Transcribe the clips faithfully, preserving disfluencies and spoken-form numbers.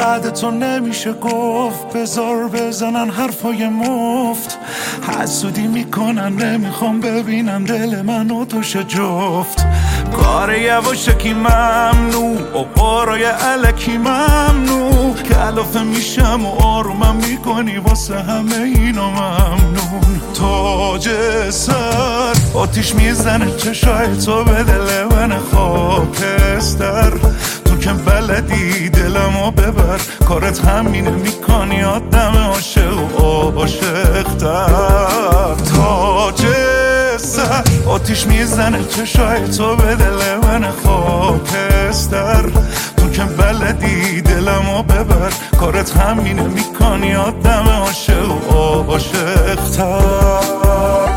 بعد تو نمیشه گفت. بذار بزنن حرفای مفت، حسودی میکنن نمیخوام ببینن دل من و توش جفت. کار یواشکی ممنوع و قارای علکی ممنوع، کلافه میشم و آرومم میکنی واسه همه اینا ممنون. تاج سر آتیش میزنه چشای تو به دل من خاکستر، تو که بلدی دلمو ببر، کارت همینه میکنی آدم عاشق و عاشق‌تر. تاج سر آتیش میزنه چشای تو به دل من خاکستر، تو که بلدی دلمو ببر، کارت همینه میکنی آدم عاشق و عاشق‌تر.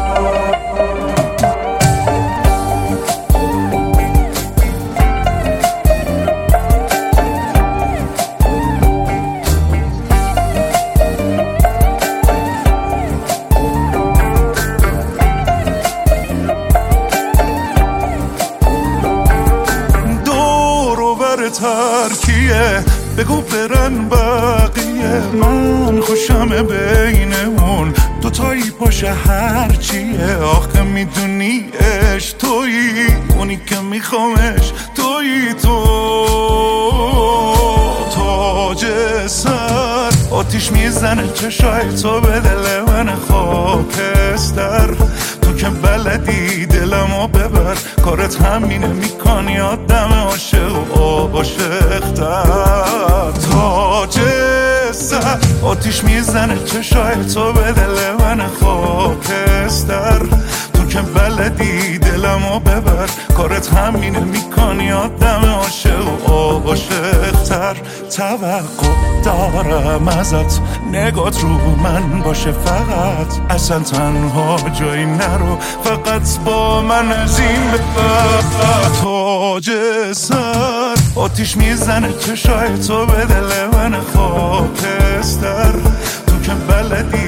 ترکیه بگو برن بقیه، من خوشم بینمون دوتایی باشه هرچیه. آخه میدونی اش تویی اونی که میخوامش، تویی تو. تاج سر آتیش میزنه چشای تو به دل من خاکستر، تو که بلدی دلمو ببر، کارت همینه میکنی آدم عاشق و عاشق‌تر. تاج سر آتیش میزنه چشای تو به دل من خاکستر، تو که بلدی دلمو ببر، کارت همینه میکنی آدم عاشق و عاشق‌تر. توقع دارم ازت نگات رو من باشه فقط، اصلا تنها جایی نرو، فقط با من از این ببر. تاج سر آتیش میزنه چشای تو به دل من خاکستر، تو که بلدی